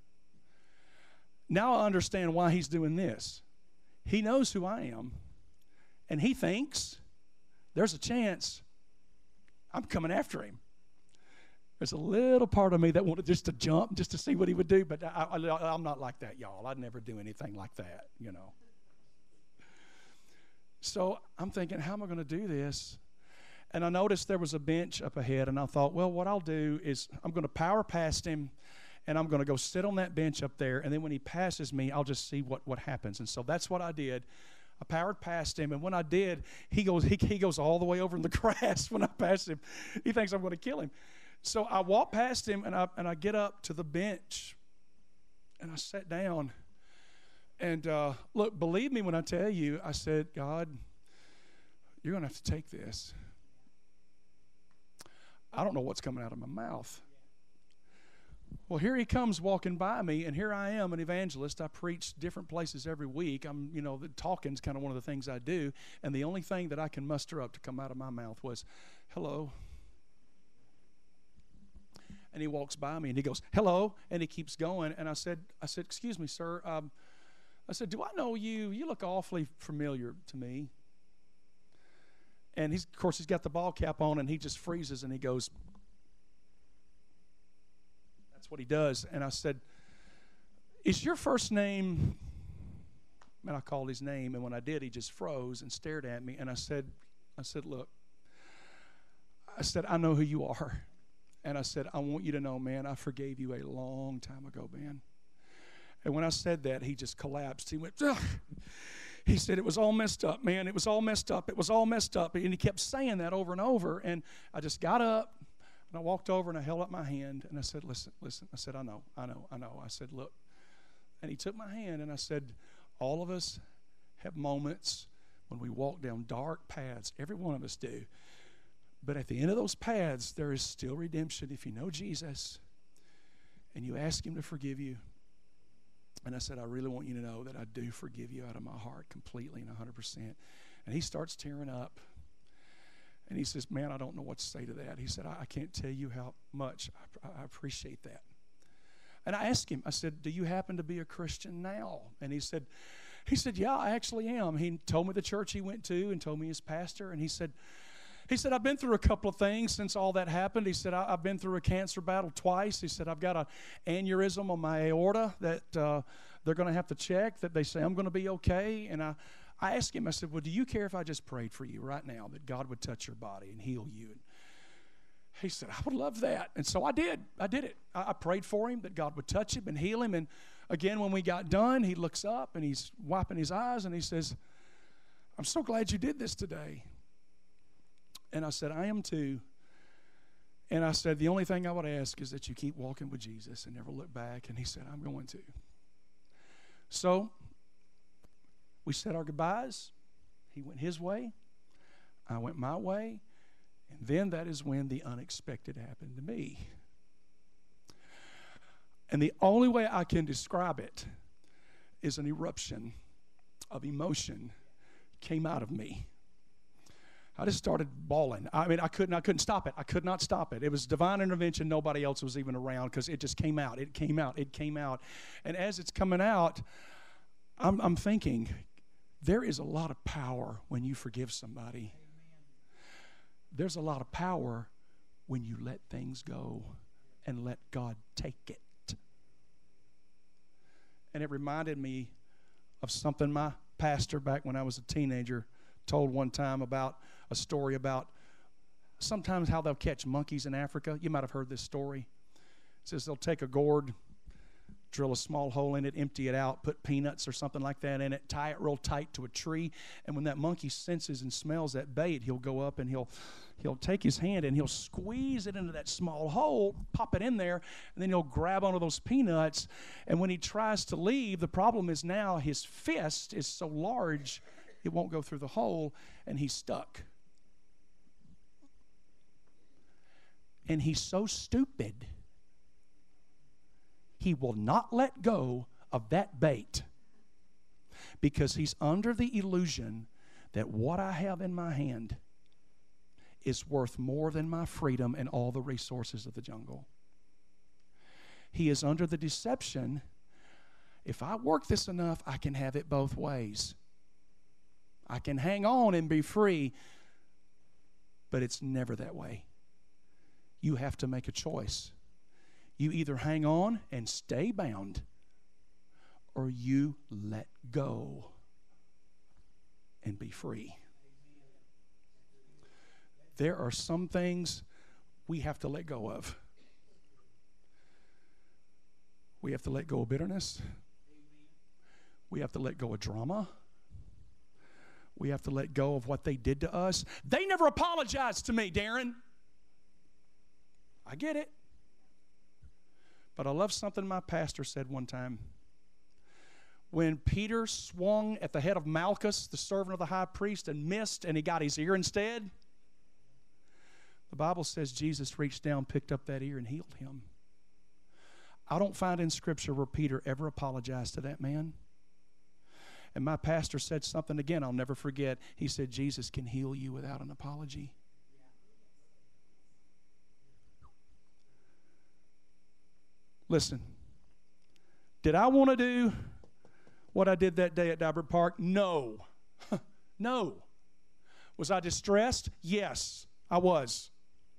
Now I understand why he's doing this. He knows who I am, and he thinks there's a chance I'm coming after him. There's a little part of me that wanted just to jump, just to see what he would do, but I, I, I'm not like that, y'all. I'd never do anything like that, you know. So I'm thinking, how am I going to do this? And I noticed there was a bench up ahead, and I thought, well, what I'll do is I'm going to power past him, and I'm going to go sit on that bench up there, and then when he passes me, I'll just see what, what happens. And so that's what I did. I powered past him, and when I did, he goes he, he goes all the way over in the grass when I pass him. He thinks I'm going to kill him. So I walk past him, and I and I get up to the bench, and I sat down. And uh, look, believe me when I tell you, I said, God, you're going to have to take this. I don't know what's coming out of my mouth. Well, here he comes walking by me, and here I am, an evangelist. I preach different places every week. I'm, you know, the talking's kind of one of the things I do, and the only thing that I can muster up to come out of my mouth was, hello. And he walks by me, and he goes, hello, and he keeps going. And I said, I said, excuse me, sir. Um, I said, do I know you? You look awfully familiar to me. And he's, of course, he's got the ball cap on, and he just freezes, and he goes, that's what he does. And I said, is your first name? And I called his name, and when I did, he just froze and stared at me. And I said, I said, look, I said, I know who you are. And I said, I want you to know, man, I forgave you a long time ago, man. And when I said that, he just collapsed. He went, ugh. He said, it was all messed up, man. It was all messed up. It was all messed up. And he kept saying that over and over. And I just got up, and I walked over, and I held up my hand, and I said, listen, listen. I said, I know, I know, I know. I said, look. And he took my hand, and I said, all of us have moments when we walk down dark paths. Every one of us do. But at the end of those paths, there is still redemption if you know Jesus and you ask him to forgive you. And I said, I really want you to know that I do forgive you out of my heart completely and one hundred percent. And he starts tearing up. And he says, man, I don't know what to say to that. He said, I, I can't tell you how much I, I appreciate that. And I asked him, I said, do you happen to be a Christian now? And he said, he said, yeah, I actually am. He told me the church he went to and told me his pastor. And he said, He said, I've been through a couple of things since all that happened. He said, I, I've been through a cancer battle twice. He said, I've got an aneurysm on my aorta that uh, they're going to have to check, that they say I'm going to be okay. And I, I asked him, I said, well, do you care if I just prayed for you right now, that God would touch your body and heal you? And he said, I would love that. And so I did. I did it. I, I prayed for him that God would touch him and heal him. And again, when we got done, he looks up and he's wiping his eyes and he says, I'm so glad you did this today. And I said, I am too. And I said, the only thing I would ask is that you keep walking with Jesus and never look back. And he said, I'm going to. So we said our goodbyes. He went his way. I went my way. And then that is when the unexpected happened to me. And the only way I can describe it is an eruption of emotion came out of me. I just started bawling. I mean, I couldn't, I couldn't stop it. I could not stop it. It was divine intervention. Nobody else was even around because it just came out. It came out. It came out. And as it's coming out, I'm, I'm thinking, there is a lot of power when you forgive somebody. There's a lot of power when you let things go and let God take it. And it reminded me of something my pastor back when I was a teenager told one time about a story about sometimes how they'll catch monkeys in Africa. You might have heard this story. It says they'll take a gourd, drill a small hole in it, empty it out, put peanuts or something like that in it, tie it real tight to a tree, and when that monkey senses and smells that bait, he'll go up and he'll he'll take his hand and he'll squeeze it into that small hole, pop it in there, and then he'll grab onto those peanuts. And when he tries to leave, the problem is now his fist is so large it won't go through the hole, and he's stuck. And he's so stupid, he will not let go of that bait because he's under the illusion that what I have in my hand is worth more than my freedom and all the resources of the jungle. He is under the deception, if I work this enough, I can have it both ways. I can hang on and be free, but it's never that way. You have to make a choice. You either hang on and stay bound, or you let go and be free. There are some things we have to let go of. We have to let go of bitterness. We have to let go of drama. We have to let go of what they did to us. They never apologized to me, Darren. I get it. But I love something my pastor said one time. When Peter swung at the head of Malchus, the servant of the high priest, and missed, and he got his ear instead, the Bible says Jesus reached down, picked up that ear, and healed him. I don't find in Scripture where Peter ever apologized to that man. And my pastor said something, again, I'll never forget. He said, Jesus can heal you without an apology. Listen, did I want to do what I did that day at Dibert Park? No. No. Was I distressed? Yes, I was.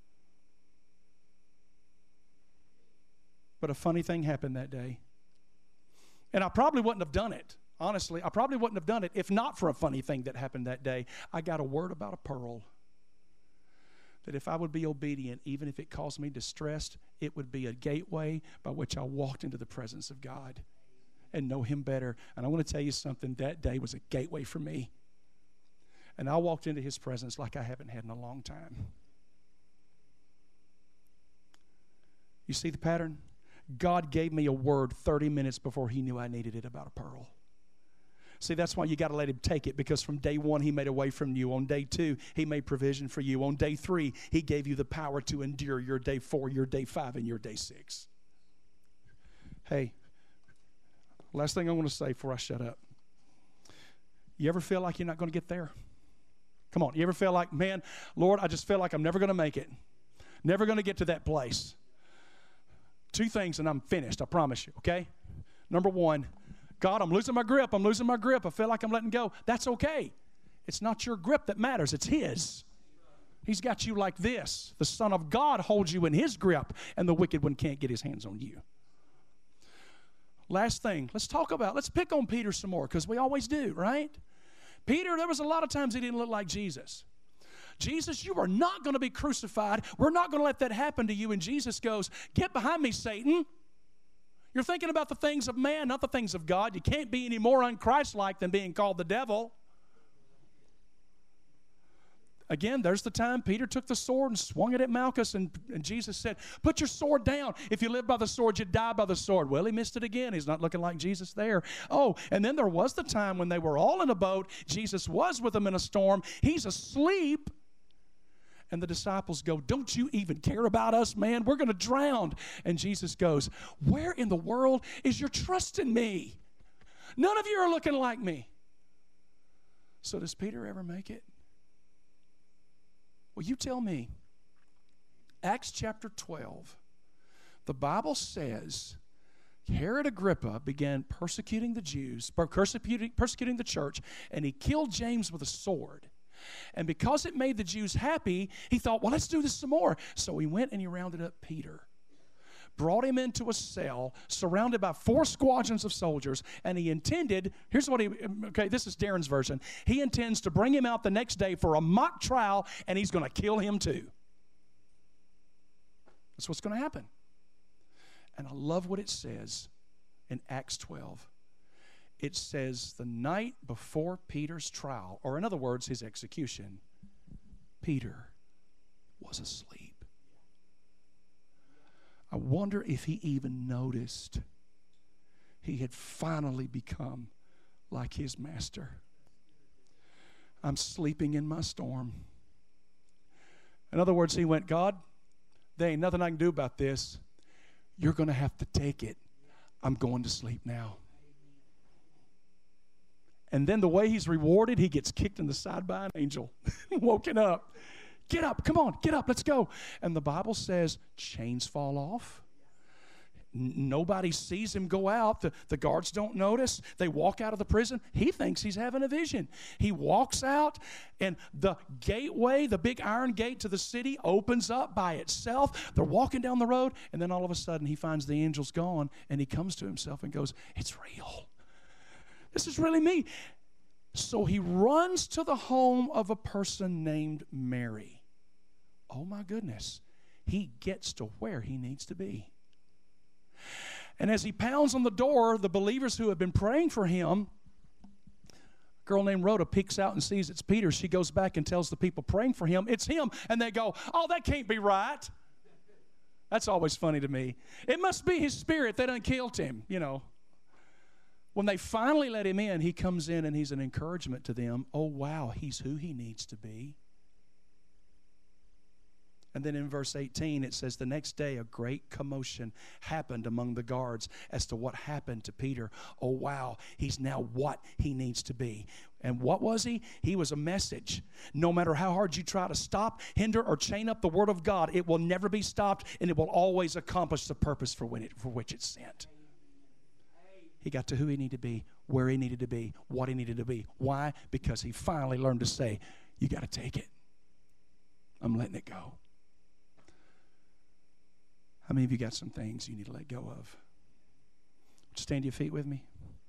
But a funny thing happened that day. And I probably wouldn't have done it. Honestly, I probably wouldn't have done it if not for a funny thing that happened that day. I got a word about a pearl. That if I would be obedient, even if it caused me distress, it would be a gateway by which I walked into the presence of God and know Him better. And I want to tell you something, that day was a gateway for me. And I walked into His presence like I haven't had in a long time. You see the pattern? God gave me a word thirty minutes before He knew I needed it about a pearl. See, that's why you got to let Him take it, because from day one, He made a way from you. On day two, He made provision for you. On day three, He gave you the power to endure your day four, your day five, and your day six. Hey, last thing I want to say before I shut up. You ever feel like you're not going to get there? Come on, you ever feel like, man, Lord, I just feel like I'm never going to make it. Never going to get to that place. Two things and I'm finished, I promise you, okay? Number one, God, I'm losing my grip. I'm losing my grip. I feel like I'm letting go. That's okay. It's not your grip that matters. It's His. He's got you like this. The Son of God holds you in His grip, and the wicked one can't get his hands on you. Last thing, let's talk about, let's pick on Peter some more, because we always do, right? Peter, there was a lot of times he didn't look like Jesus. Jesus, you are not going to be crucified. We're not going to let that happen to you. And Jesus goes, get behind me, Satan. You're thinking about the things of man, not the things of God. You can't be any more un-Christ-like than being called the devil. Again, there's the time Peter took the sword and swung it at Malchus, and, and Jesus said, put your sword down. If you live by the sword, you die by the sword. Well, he missed it again. He's not looking like Jesus there. Oh, and then there was the time when they were all in a boat. Jesus was with them in a storm. He's asleep. And the disciples go, don't you even care about us, man? We're going to drown. And Jesus goes, where in the world is your trust in me? None of you are looking like me. So does Peter ever make it? Well, you tell me. Acts chapter twelve, the Bible says Herod Agrippa began persecuting the Jews, persecuting, persecuting the church, and he killed James with a sword. And because it made the Jews happy, he thought, well, let's do this some more. So he went and he rounded up Peter, brought him into a cell surrounded by four squadrons of soldiers, and he intended, here's what he, okay, this is Darren's version. He intends to bring him out the next day for a mock trial, and he's going to kill him too. That's what's going to happen. And I love what it says in Acts twelve. It says the night before Peter's trial, or in other words, his execution, Peter was asleep. I wonder if he even noticed he had finally become like his master. I'm sleeping in my storm. In other words, he went, God, there ain't nothing I can do about this. You're going to have to take it. I'm going to sleep now. And then the way he's rewarded, he gets kicked in the side by an angel, woken up. Get up, come on, get up, let's go. And the Bible says chains fall off. Nobody sees him go out. The, the guards don't notice. They walk out of the prison. He thinks he's having a vision. He walks out, and the gateway, the big iron gate to the city, opens up by itself. They're walking down the road, and then all of a sudden he finds the angels gone, and he comes to himself and goes, it's real. This is really me. So he runs to the home of a person named Mary. Oh my goodness. He gets to where he needs to be. And as he pounds on the door, the believers who have been praying for him, a girl named Rhoda peeks out and sees it's Peter. She goes back and tells the people praying for him, it's him. And they go, oh, that can't be right. That's always funny to me. It must be his spirit. They done killed him, you know. When they finally let him in, he comes in and he's an encouragement to them. Oh, wow, he's who he needs to be. And then in verse eighteen, it says, the next day a great commotion happened among the guards as to what happened to Peter. Oh, wow, he's now what he needs to be. And what was he? He was a message. No matter how hard you try to stop, hinder, or chain up the word of God, it will never be stopped, and it will always accomplish the purpose for, when it, for which it's sent. He got to who he needed to be, where he needed to be, what he needed to be. Why? Because he finally learned to say, you got to take it. I'm letting it go. How many of you got some things you need to let go of? Stand to your feet with me.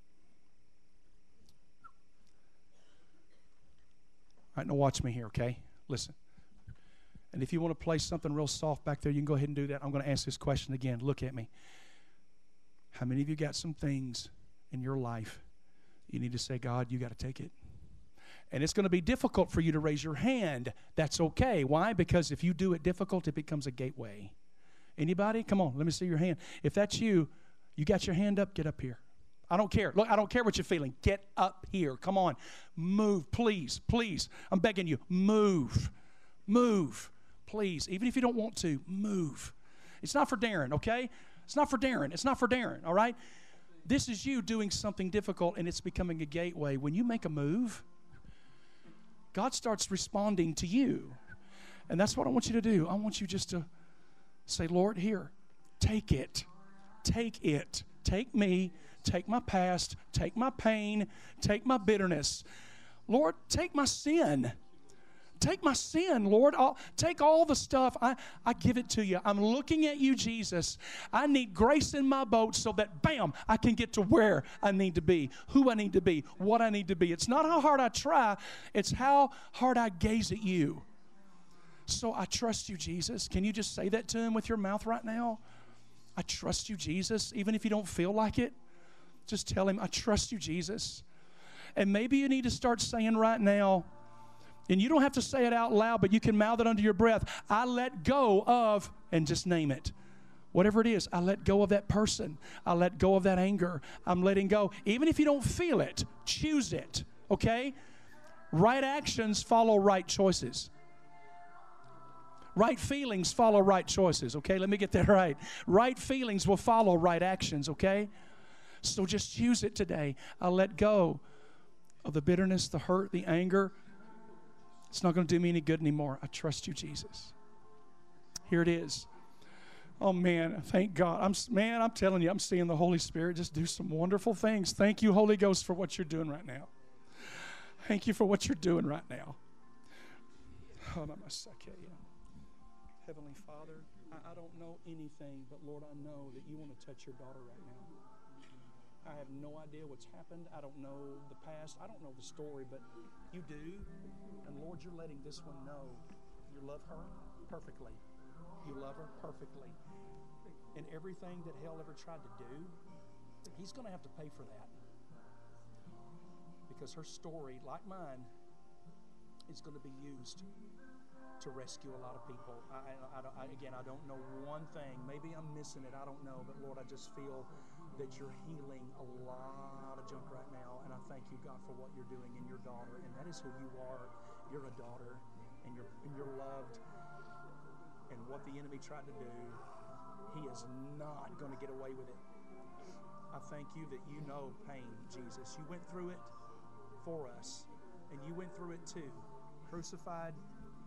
All right, now watch me here, okay? Listen. And if you want to play something real soft back there, you can go ahead and do that. I'm going to ask this question again. Look at me. How many of you got some things in your life you need to say, God, you got to take it? And it's going to be difficult for you to raise your hand. That's okay. Why? Because if you do it difficult, it becomes a gateway. Anybody? Come on, let me see your hand. If that's you, you got your hand up, get up here. I don't care. Look, I don't care what you're feeling. Get up here. Come on. Move, please, please. I'm begging you, move. Move, please. Even if you don't want to, move. It's not for Darren, okay? It's not for Darren. It's not for Darren, all right? This is you doing something difficult, and it's becoming a gateway. When you make a move, God starts responding to you. And that's what I want you to do. I want you just to say, Lord, here, take it. Take it. Take me. Take my past. Take my pain. Take my bitterness. Lord, take my sin. Take my sin, Lord. I'll take all the stuff. I, I give it to you. I'm looking at you, Jesus. I need grace in my boat so that, bam, I can get to where I need to be, who I need to be, what I need to be. It's not how hard I try. It's how hard I gaze at you. So I trust you, Jesus. Can you just say that to him with your mouth right now? I trust you, Jesus. Even if you don't feel like it, just tell him, I trust you, Jesus. And maybe you need to start saying right now, and you don't have to say it out loud, but you can mouth it under your breath. I let go of, and just name it. Whatever it is, I let go of that person. I let go of that anger. I'm letting go. Even if you don't feel it, choose it, okay? Right actions follow right choices. Right feelings follow right choices, okay? Let me get that right. Right feelings will follow right actions, okay? So just choose it today. I let go of the bitterness, the hurt, the anger. It's not going to do me any good anymore. I trust you, Jesus. Here it is. Oh, man, thank God. I'm, man, I'm telling you, I'm seeing the Holy Spirit just do some wonderful things. Thank you, Holy Ghost, for what you're doing right now. Thank you for what you're doing right now. Heavenly Father, I, I don't know anything, but Lord, I know that you want to touch your daughter right now. I have no idea what's happened. I don't know the past. I don't know the story, but you do. And Lord, you're letting this one know you love her perfectly. You love her perfectly. And everything that hell ever tried to do, he's going to have to pay for that. Because her story, like mine, is going to be used to rescue a lot of people. I, I, I, again, I don't know one thing. Maybe I'm missing it. I don't know. But Lord, I just feel that you're healing a lot of junk right now. And I thank you, God, for what you're doing in your daughter. And that is who you are. You're a daughter. And you're, and you're loved. And what the enemy tried to do, he is not going to get away with it. I thank you that you know pain, Jesus. You went through it for us. And you went through it too. Crucified,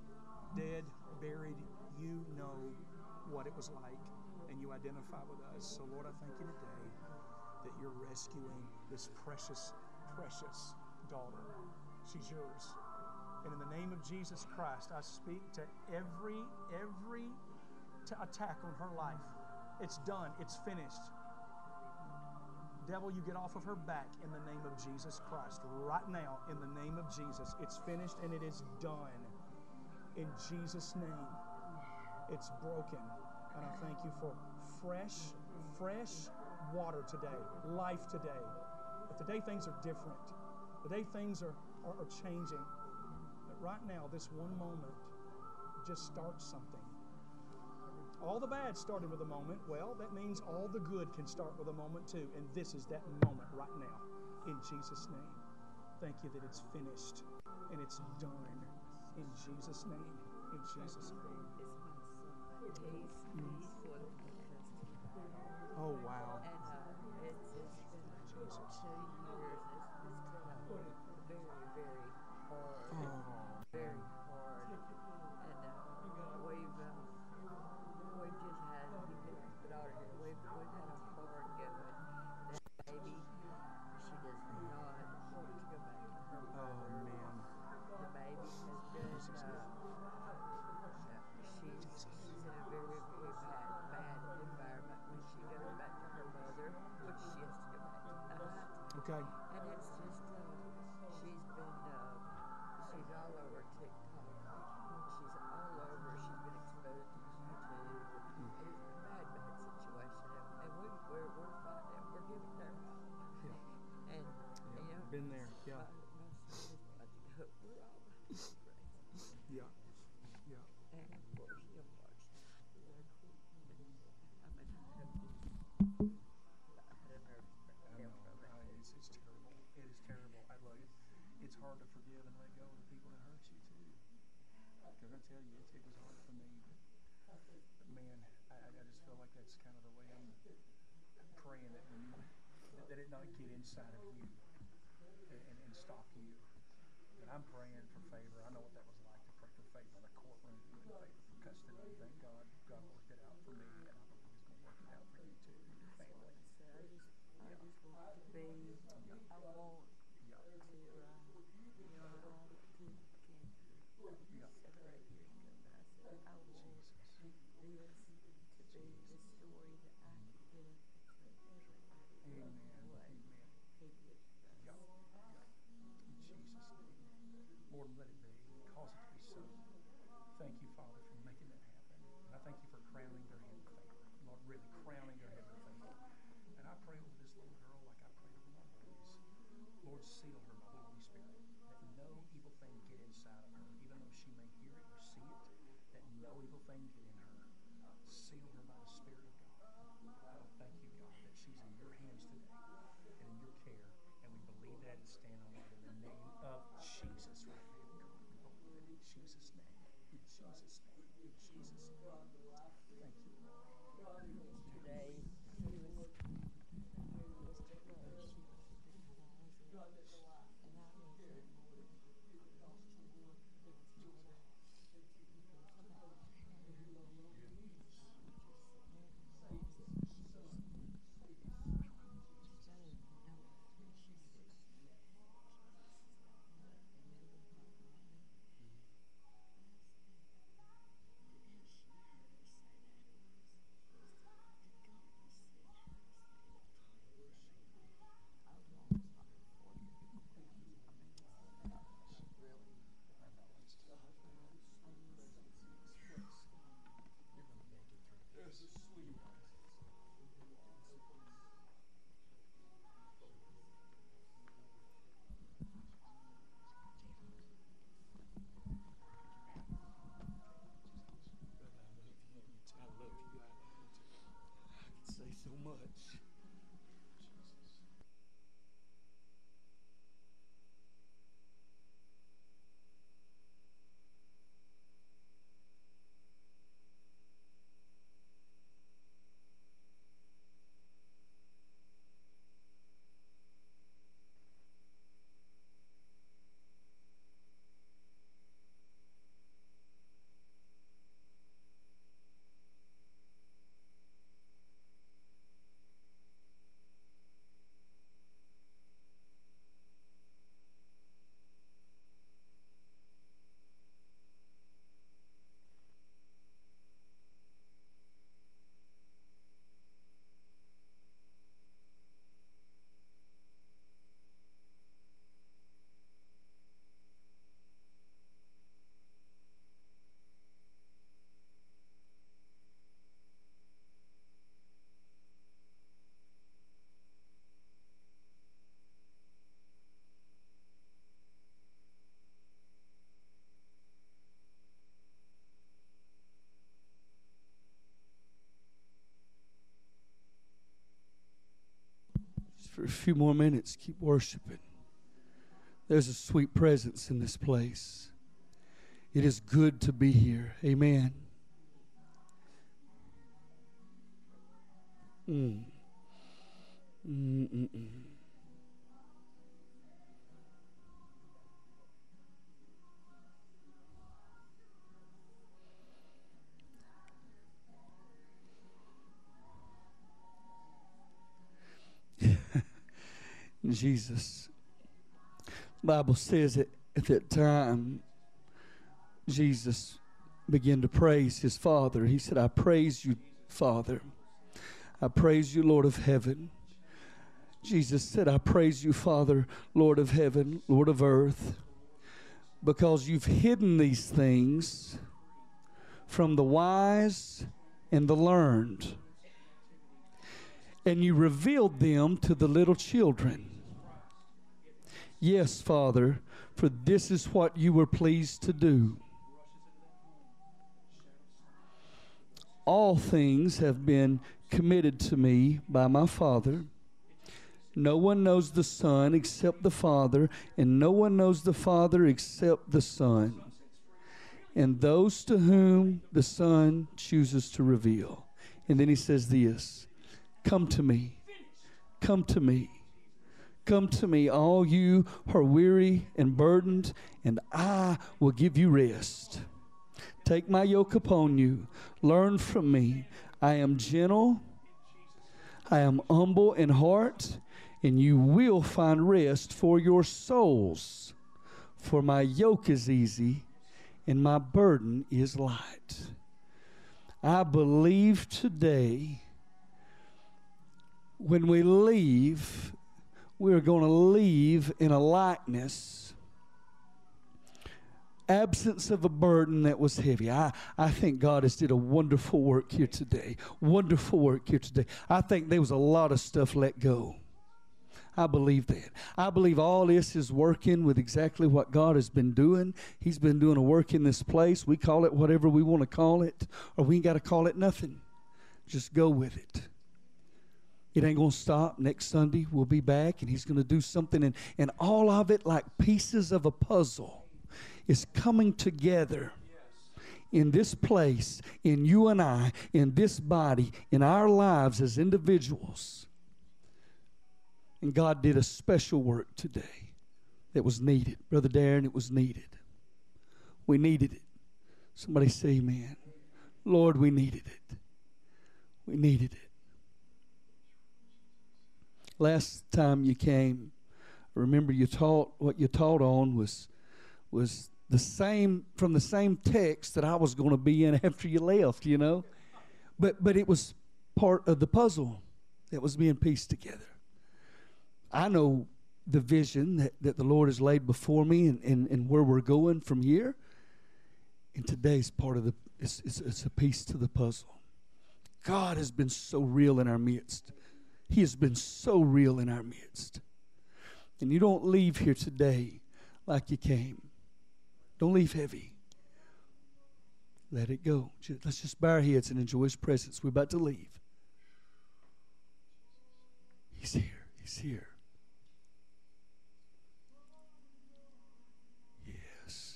dead, buried, you know what it was like, and you identify with us. So, Lord, I thank you today that you're rescuing this precious, precious daughter. She's yours. And in the name of Jesus Christ, I speak to every, every t- attack on her life. It's done. It's finished. Devil, you get off of her back in the name of Jesus Christ. Right now, in the name of Jesus, it's finished and it is done. In Jesus' name, it's broken. And I thank you for fresh, fresh water today, life today. But today things are different. Today things are, are, are changing. But right now, this one moment just starts something. All the bad started with a moment. Well, that means all the good can start with a moment too. And this is that moment right now. In Jesus' name. Thank you that it's finished and it's done. In Jesus' name. In Jesus' name. Mm. Oh, wow. And uh, it's, it's been Jesus. two years. It's, it's been a very, very hard. Oh. Very hard. And uh, we've, uh, we've just had, you can put the daughter here, we've, we've had a hard going. That baby, she does not want to go back to her mother. Oh, man. The baby has been, uh, she's, she's in a very, very bad, bad environment when she goes back to her mother, which she has to go back tonight. Okay. And it's just, uh, she's been, uh, she's all over TikTok. She's all over, she's been exposed to YouTube. And it's a bad, bad situation. And, and we, we're, we're fighting it. We're giving it our all. Yeah. And, Yeah. you know, Been there. Yeah. my, my son is about to go. We're all about to go crazy. Yeah. Yeah. And of course, you know, March. I mean, I have this. I had a nervous I know. breakdown from it. I, it's, it's terrible. It is terrible. I love it. It's hard to forgive and let go of the people that hurt you too. Because I tell you, it, it was hard for me. But, but man, I, I just feel like that's kind of the way I'm praying that when you, that, that it not get inside of you and, and, and stop you. But I'm praying for favor. I know what that was like to pray for favor in a courtroom and favor for custody. Thank God, God worked it out for me, and I believe He's going to work it out for you too, and your family. So I just, I Yeah. just want to be, Yeah. I want Yeah. to, uh, you know, I want to cancer Yeah. separate years ago, but I said, I want Jesus. this to be the story that I can get up and tell everybody Amen. what Amen. He did for us. Yeah. Yeah. In Jesus' name. Lord, let it be. Cause it to be so. Thank you, Father, for making that happen. And I thank you for crowning their head with favor. Lord, really crowning their head with favor. for a few more minutes, keep worshiping. There's a sweet presence in this place. It is good to be here. Amen. Mm. Mm-mm-mm. Jesus. The Bible says that at that time, Jesus began to praise his Father. He said, I praise you, Father. I praise you, Lord of heaven. Jesus said, I praise you, Father, Lord of heaven, Lord of earth, because you've hidden these things from the wise and the learned, and you revealed them to the little children. Yes, Father, for this is what you were pleased to do. All things have been committed to me by my Father. No one knows the Son except the Father, and no one knows the Father except the Son, and those to whom the Son chooses to reveal. And then he says this, come to me, come to me. Come to me, all you who are weary and burdened, and I will give you rest. Take my yoke upon you. Learn from me. I am gentle. I am humble in heart, and you will find rest for your souls. For my yoke is easy, and my burden is light. I believe today, when we leave, we're going to leave in a likeness, absence of a burden that was heavy. I, I think God has did a wonderful work here today. Wonderful work here today. I think there was a lot of stuff let go. I believe that. I believe all this is working with exactly what God has been doing. He's been doing a work in this place. We call it whatever we want to call it, or we ain't got to call it nothing. Just go with it. It ain't going to stop. Next Sunday, we'll be back, and he's going to do something. And, and all of it, like pieces of a puzzle, is coming together in this place, in you and I, in this body, in our lives as individuals. And God did a special work today that was needed. Brother Darren, it was needed. We needed it. Somebody say amen. Lord, we needed it. We needed it. Last time you came, I remember you taught, what you taught on was, was the same, from the same text that I was going to be in after you left, you know. But, but it was part of the puzzle that was being pieced together. I know the vision that, that the Lord has laid before me, and, and, and where we're going from here. And today's part of the, it's, it's, it's a piece to the puzzle. God has been so real in our midst. He has been so real in our midst. And you don't leave here today like you came. Don't leave heavy. Let it go. Let's just bow our heads and enjoy his presence. We're about to leave. He's here. He's here. Yes.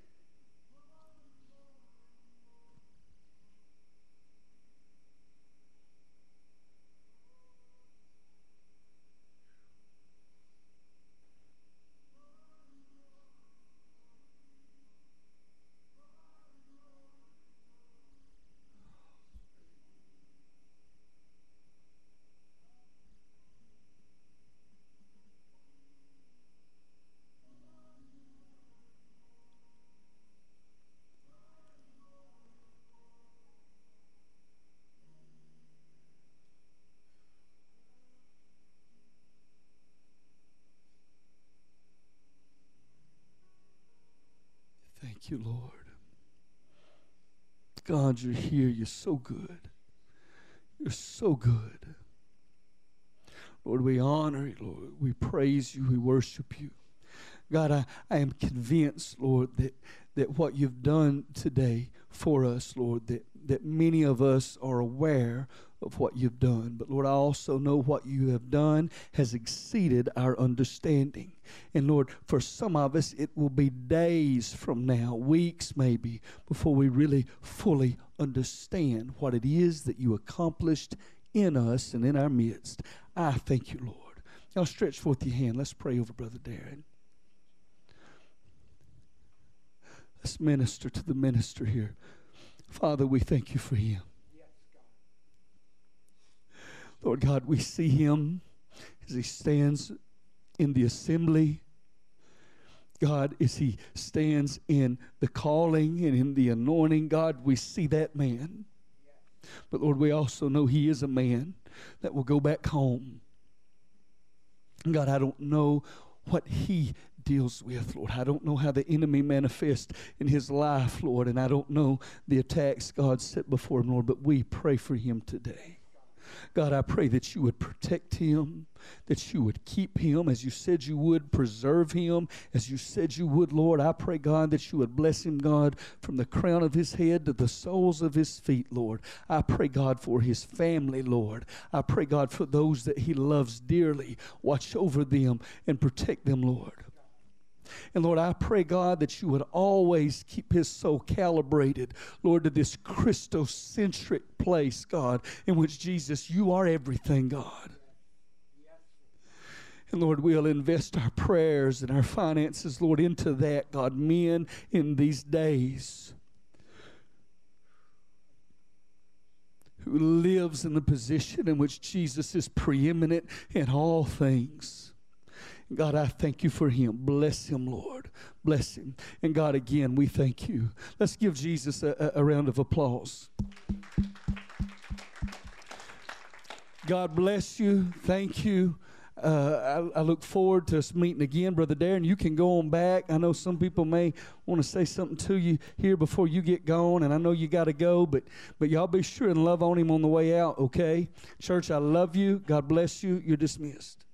Thank you, Lord. God, you're here. You're so good. You're so good. Lord, we honor you, Lord. We praise you. We worship you. God, I, I am convinced, Lord, that, that what you've done today for us, Lord, that, that many of us are aware of what you've done. But Lord, I also know what you have done has exceeded our understanding. And Lord, for some of us, it will be days from now, weeks maybe, before we really fully understand what it is that you accomplished in us and in our midst. I thank you, Lord. Now stretch forth your hand. Let's pray over Brother Darren. Let's minister to the minister here. Father, we thank you for him. Lord God, we see him as he stands in the assembly. God, as he stands in the calling and in the anointing, God, we see that man. But Lord, we also know he is a man that will go back home. God, I don't know what he deals with, Lord. I don't know how the enemy manifests in his life, Lord, and I don't know the attacks God set before him, Lord, but we pray for him today. God, I pray that you would protect him, that you would keep him as you said you would, preserve him as you said you would, Lord. I pray, God, that you would bless him, God, from the crown of his head to the soles of his feet, Lord. I pray, God, for his family, Lord. I pray, God, for those that he loves dearly. Watch over them and protect them, Lord. And Lord, I pray, God, that you would always keep his soul calibrated, Lord, to this Christocentric place, God, in which, Jesus, you are everything, God. And Lord, we'll invest our prayers and our finances, Lord, into that, God. Men in these days who lives in the position in which Jesus is preeminent in all things. God, I thank you for him. Bless him, Lord. Bless him. And God, again, we thank you. Let's give Jesus a, a, a round of applause. God bless you. Thank you. Uh, I, I look forward to us meeting again. Brother Darren, you can go on back. I know some people may want to say something to you here before you get going, and I know you got to go, but, but y'all be sure and love on him on the way out, okay? Church, I love you. God bless you. You're dismissed.